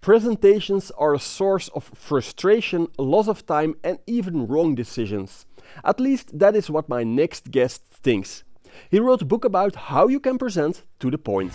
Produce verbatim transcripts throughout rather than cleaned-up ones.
Presentations are a source of frustration, loss of time, and even wrong decisions. At least that is what my next guest thinks. He wrote a book about how you can present to the point.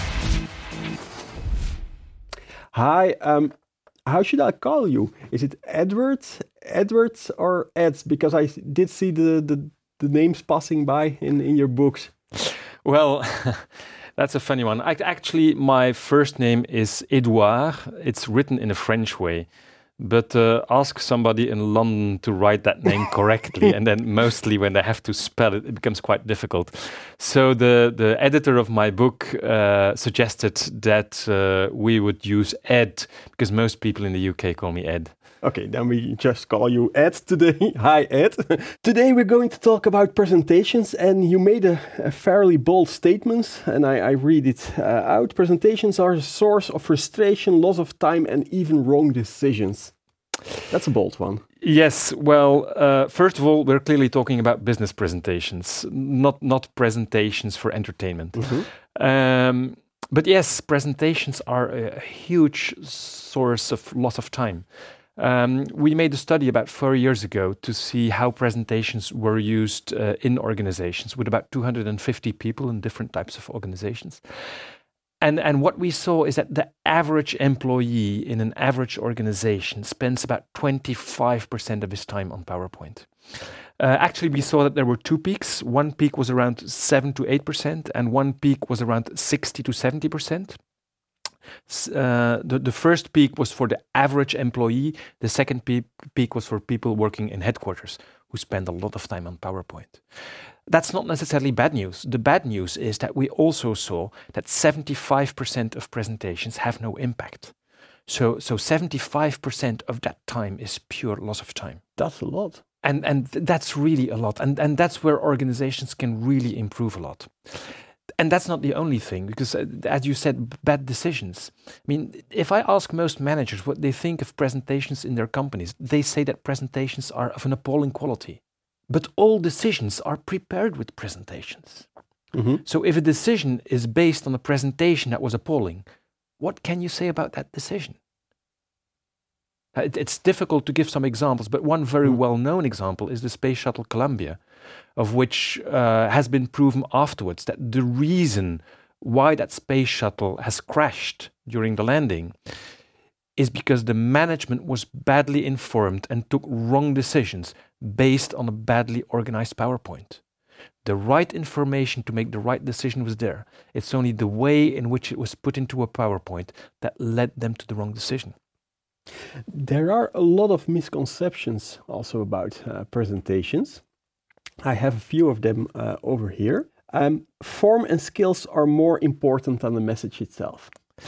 Hi, um, how should I call you? Is it Edward, Edward, or Ed? Because I did see the, the, the names passing by in, in your books. Well, that's a funny one. I, actually, my first name is Edouard. It's written in a French way. But uh, ask somebody in London to write that name correctly, and then mostly when they have to spell it, it becomes quite difficult. So the, the editor of my book uh, suggested that uh, we would use Ed, because most people in the U K call me Ed. Okay, then we just call you Ed today. Hi, Ed. Today we're going to talk about presentations, and you made a, a fairly bold statement, and I, I read it uh, out. Presentations are a source of frustration, loss of time, and even wrong decisions. That's a bold one. Yes, well, uh, first of all, we're clearly talking about business presentations, not, not presentations for entertainment. Mm-hmm. Um, but yes, presentations are a huge source of loss of time. Um, we made a study about four years ago to see how presentations were used uh, in organizations with about two hundred fifty people in different types of organizations. And, and what we saw is that the average employee in an average organization spends about twenty-five percent of his time on PowerPoint. Uh, actually, we saw that there were two peaks. One peak was around seven to eight percent, and one peak was around sixty to seventy percent. Uh, the, the first peak was for the average employee. The second peak, peak was for people working in headquarters who spend a lot of time on PowerPoint. That's not necessarily bad news. The bad news is that we also saw that seventy-five percent of presentations have no impact. So, so seventy-five percent of that time is pure loss of time. That's a lot. And, and that's really a lot. And, and that's where organizations can really improve a lot. And that's not the only thing, because uh, as you said, bad decisions. I mean, if I ask most managers what they think of presentations in their companies, they say that presentations are of an appalling quality. But all decisions are prepared with presentations. Mm-hmm. So if a decision is based on a presentation that was appalling, what can you say about that decision? Uh, it, it's difficult to give some examples, but one very mm. well-known example is the Space Shuttle Columbia, of which uh, has been proven afterwards that the reason why that space shuttle has crashed during the landing is because the management was badly informed and took wrong decisions based on a badly organized PowerPoint. The right information to make the right decision was there. It's only the way in which it was put into a PowerPoint that led them to the wrong decision. There are a lot of misconceptions also about uh, presentations. I have a few of them uh, over here. Um, form and skills are more important than the message itself.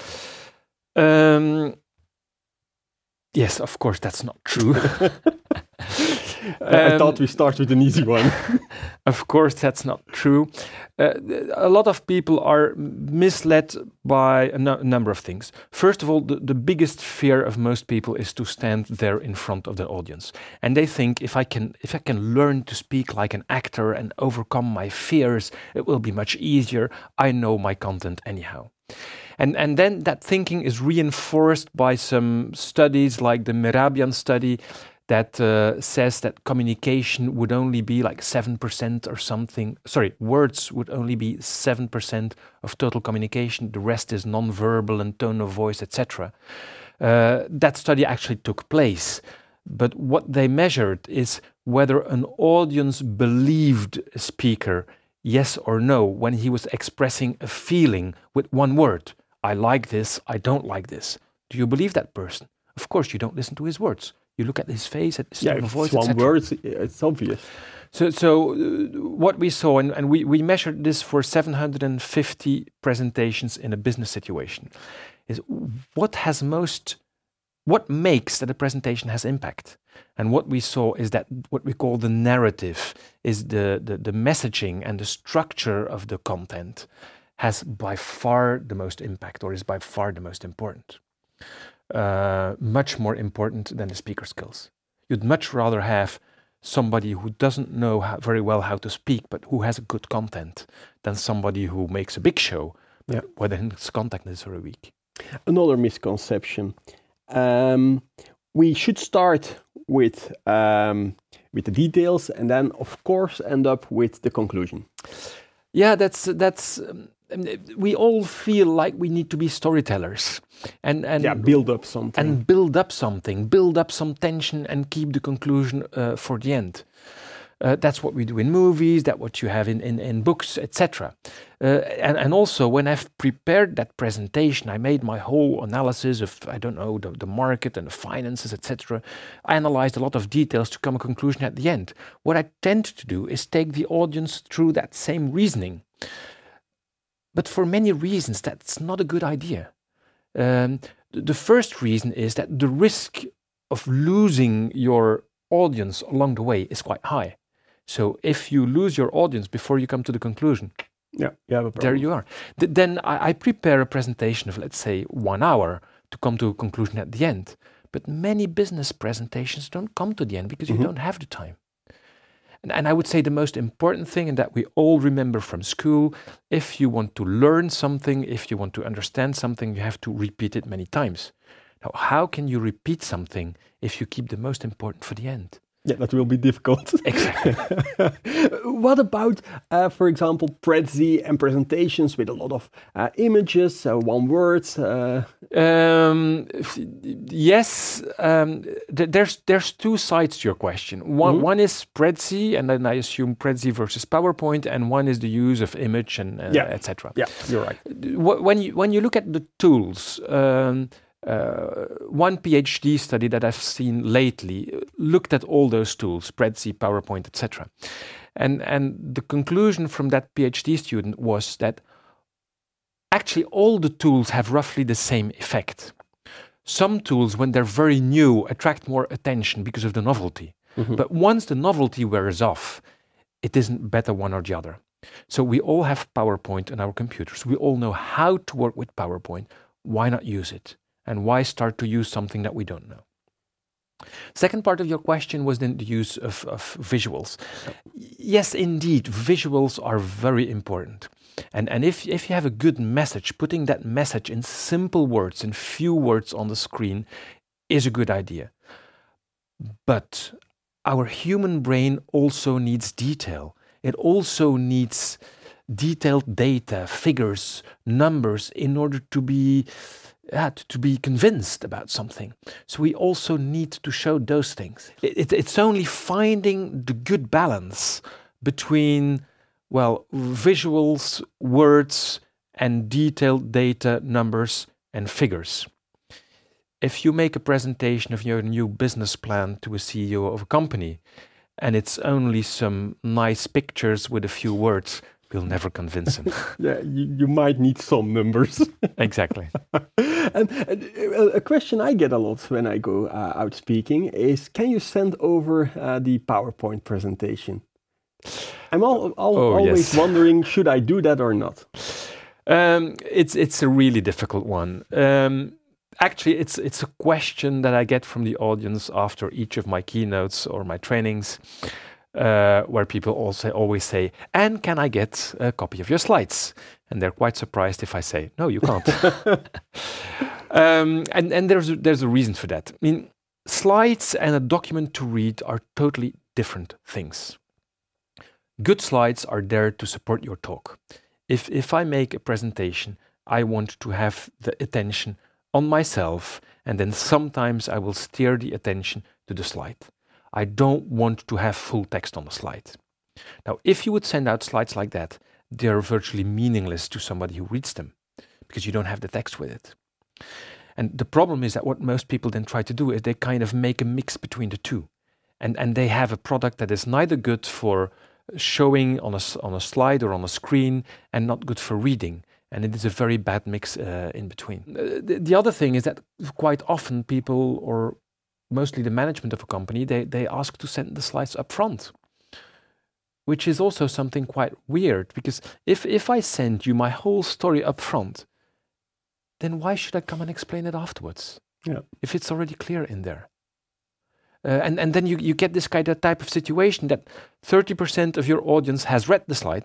Um, yes, of course, that's not true. I um, thought we start with an easy one. Of course, that's not true. Uh, a lot of people are misled by a, no- a number of things. First of all, the, the biggest fear of most people is to stand there in front of the audience. And they think, if I can if I can learn to speak like an actor and overcome my fears, it will be much easier. I know my content anyhow. And, and then that thinking is reinforced by some studies like the Merabian study, that uh, says that communication would only be like seven percent or something. Sorry, words would only be seven percent of total communication. The rest is non-verbal and tone of voice, et cetera. Uh, that study actually took place. But what they measured is whether an audience believed a speaker, yes or no, when he was expressing a feeling with one word. I like this, I don't like this. Do you believe that person? Of course, you don't listen to his words. You look at his face, at his yeah, tone of voice, et cetera. One word, it's, it's obvious. So, so uh, what we saw, and, and we, we measured this for seven hundred fifty presentations in a business situation, is what has most, what makes that a presentation has impact. And what we saw is that what we call the narrative is the, the, the messaging and the structure of the content has by far the most impact, or is by far the most important. Uh, much more important than the speaker skills. You'd much rather have somebody who doesn't know how, very well how to speak, but who has a good content, than somebody who makes a big show, yeah. where his content is very weak. Another misconception. Um, we should start with um, with the details, and then, of course, end up with the conclusion. Yeah, that's that's. Um, we all feel like we need to be storytellers, and and yeah, build up something, and build up something, build up some tension, and keep the conclusion uh, for the end. Uh, that's what we do in movies, that's what you have in, in, in books, et cetera. Uh, and, and also, when I've prepared that presentation, I made my whole analysis of, I don't know, the, the market and the finances, et cetera. I analyzed a lot of details to come to a conclusion at the end. What I tend to do is take the audience through that same reasoning. But for many reasons, that's not a good idea. Um, the first reason is that the risk of losing your audience along the way is quite high. So if you lose your audience before you come to the conclusion, yeah, you have a problem. There you are. Th- then I, I prepare a presentation of, let's say, one hour to come to a conclusion at the end. But many business presentations don't come to the end because mm-hmm. you don't have the time. And, and I would say the most important thing, and that we all remember from school, if you want to learn something, if you want to understand something, you have to repeat it many times. Now, how can you repeat something if you keep the most important for the end? Yeah, that will be difficult. Exactly. What about, uh, for example, Prezi and presentations with a lot of uh, images, uh, one word? Uh... Um, yes, um, th- there's there's two sides to your question. One mm-hmm. one is Prezi, and then I assume Prezi versus PowerPoint, and one is the use of image and uh, yeah. et cetera. Yeah, you're right. When you when you look at the tools. Um, Uh, one PhD study that I've seen lately looked at all those tools, Prezi, PowerPoint, et cetera. And and the conclusion from that PhD student was that actually all the tools have roughly the same effect. Some tools, when they're very new, attract more attention because of the novelty. Mm-hmm. But once the novelty wears off, it isn't better one or the other. So we all have PowerPoint on our computers. We all know how to work with PowerPoint. Why not use it? And why start to use something that we don't know? Second part of your question was then the use of, of visuals. Yes, indeed, visuals are very important. And, and if, if you have a good message, putting that message in simple words, in few words on the screen, is a good idea. But our human brain also needs detail. It also needs detailed data, figures, numbers, in order to be... Yeah, to, to be convinced about something. So we also need to show those things. It, it, it's only finding the good balance between, well, visuals, words, and detailed data, numbers, and figures. If you make a presentation of your new business plan to a C E O of a company, and it's only some nice pictures with a few words, you'll never convince him. Yeah, you, you might need some numbers. Exactly. And uh, a question I get a lot when I go uh, out speaking is, can you send over uh, the PowerPoint presentation? I'm all, all, oh, always yes. wondering, should I do that or not? Um, it's it's a really difficult one. Um, actually, it's it's a question that I get from the audience after each of my keynotes or my trainings. Uh, where people also always say, and can I get a copy of your slides? And they're quite surprised if I say, no, you can't. um, and and there's, a, there's a reason for that. I mean, slides and a document to read are totally different things. Good slides are there to support your talk. If, if I make a presentation, I want to have the attention on myself, and then sometimes I will steer the attention to the slide. I don't want to have full text on the slide. Now, if you would send out slides like that, they're virtually meaningless to somebody who reads them because you don't have the text with it. And the problem is that what most people then try to do is they kind of make a mix between the two. And, and they have a product that is neither good for showing on a, on a slide or on a screen and not good for reading. And it is a very bad mix uh, in between. Uh, the, the other thing is that quite often people, or mostly the management of a company, they, they ask to send the slides up front, which is also something quite weird, because if, if I send you my whole story up front, then why should I come and explain it afterwards? Yeah. If it's already clear in there. Uh, and, and then you, you get this kind of type of situation that thirty percent of your audience has read the slides,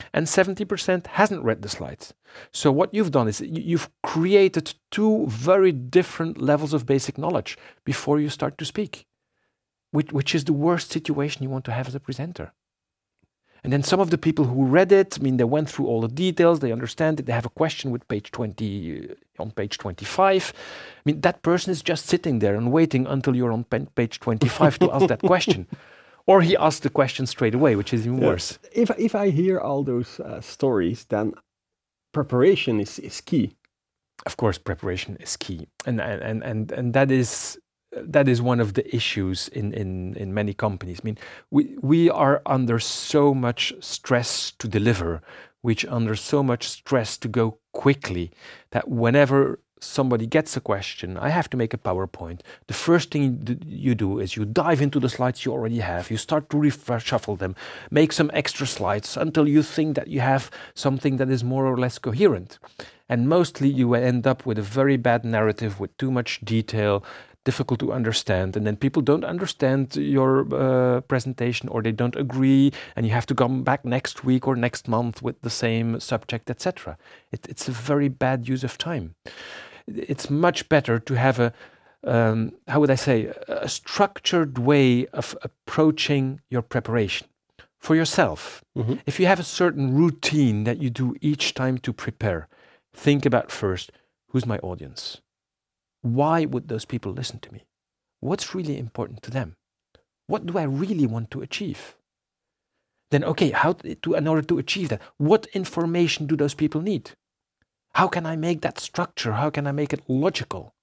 and seventy percent hasn't read the slides. So what you've done is you've created two very different levels of basic knowledge before you start to speak, which, which is the worst situation you want to have as a presenter. And then some of the people who read it, I mean, they went through all the details, they understand it, they have a question with page twenty, uh, on page twenty-five. I mean, that person is just sitting there and waiting until you're on page twenty-five to ask that question. Or he asks the question straight away, which is even yeah. worse. If, if I hear all those uh, stories, then preparation is, is key. Of course, preparation is key. And, and, and, and that is... That is one of the issues in, in, in many companies. I mean, we, we are under so much stress to deliver, which under so much stress to go quickly, that whenever somebody gets a question, I have to make a PowerPoint. The first thing you do is you dive into the slides you already have. You start to reshuffle them, make some extra slides until you think that you have something that is more or less coherent. And mostly you end up with a very bad narrative with too much detail, difficult to understand, and then people don't understand your uh, presentation, or they don't agree, and you have to come back next week or next month with the same subject, et cetera. It, it's a very bad use of time. It's much better to have a, um, how would I say, a structured way of approaching your preparation for yourself. Mm-hmm. If you have a certain routine that you do each time to prepare, think about first, who's my audience? Why would those people listen to me? What's really important to them? What do I really want to achieve? Then, okay, how to, in order to achieve that, what information do those people need? How can I make that structure? How can I make it logical?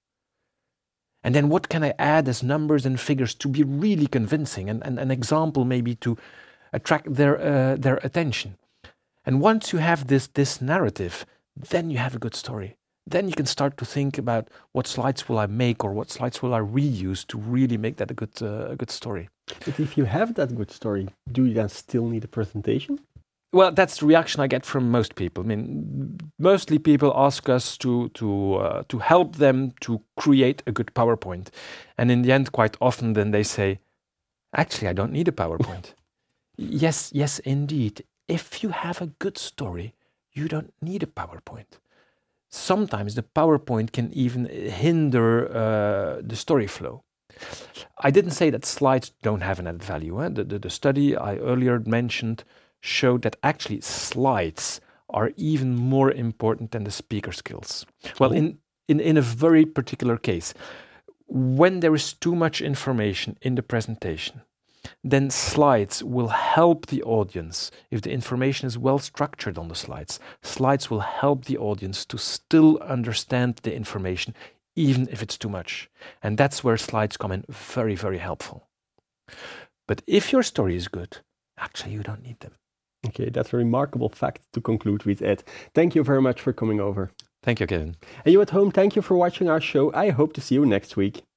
And then what can I add as numbers and figures to be really convincing, and, and an example maybe to attract their uh, their attention? And once you have this this narrative, then you have a good story. Then you can start to think about what slides will I make, or what slides will I reuse to really make that a good uh, a good story. But if you have that good story, do you then still need a presentation? Well, that's the reaction I get from most people. I mean, mostly people ask us to to uh, to help them to create a good PowerPoint, and in the end, quite often, then they say, "Actually, I don't need a PowerPoint." Yes, yes, indeed. If you have a good story, you don't need a PowerPoint. Sometimes the PowerPoint can even hinder uh, the story flow. I didn't say that slides don't have an added value. Eh? The, the, the study I earlier mentioned showed that actually slides are even more important than the speaker skills. Well, in, in, in a very particular case, when there is too much information in the presentation, then slides will help the audience. If the information is well structured on the slides, slides will help the audience to still understand the information, even if it's too much. And that's where slides come in very, very helpful. But if your story is good, actually you don't need them. Okay, that's a remarkable fact to conclude with, Ed. Thank you very much for coming over. Thank you, Kevin. And you at home, thank you for watching our show. I hope to see you next week.